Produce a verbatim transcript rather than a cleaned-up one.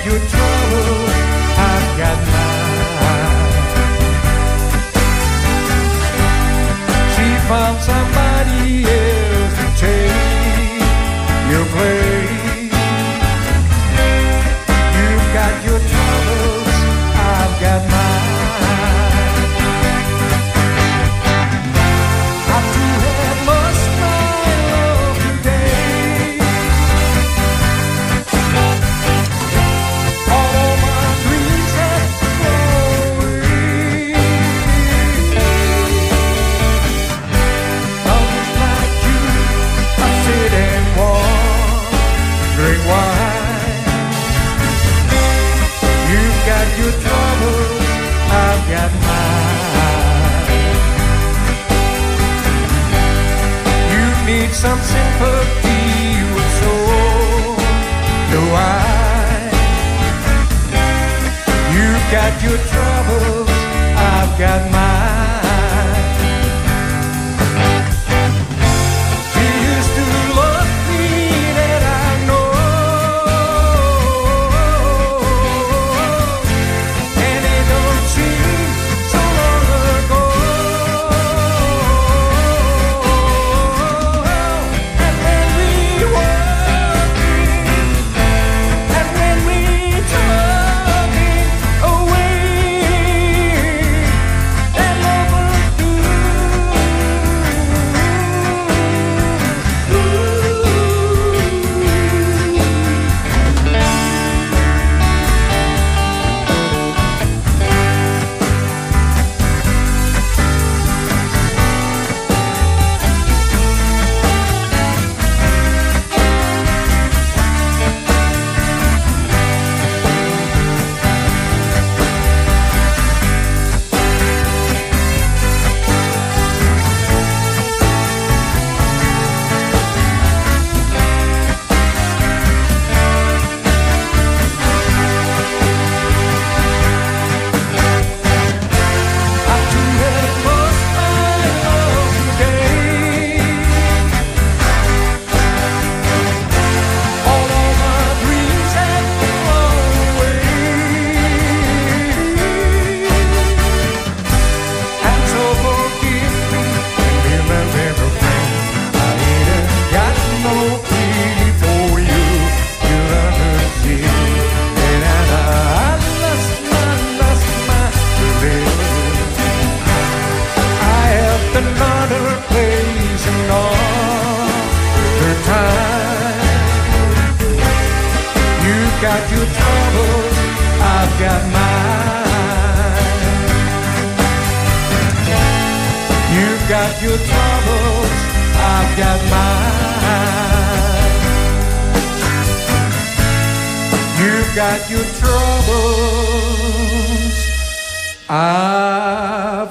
your trouble, I've got mine. She found somebody else to take your place. You've got your troubles, I've got mine. I too have lost my love today. All my dreams have flown away. Others like you, I sit and drink wine. You've got your troubles, I've got mine. You need some sympathy, and so do I. You've got your troubles, I've got mine. You used to love me, that I know, and it don't seem so long ago. And when we walking, and when we talking away, that love will do. I too have lost my love today. All of my dreams have flown away. And so forgive me and be my little friend. I ain't got no pity for you. You understand that I lost my, lost my belief. I have another place and other time. You've got your troubles, I've got mine. You've got your troubles, I've got mine. You've got your troubles, I've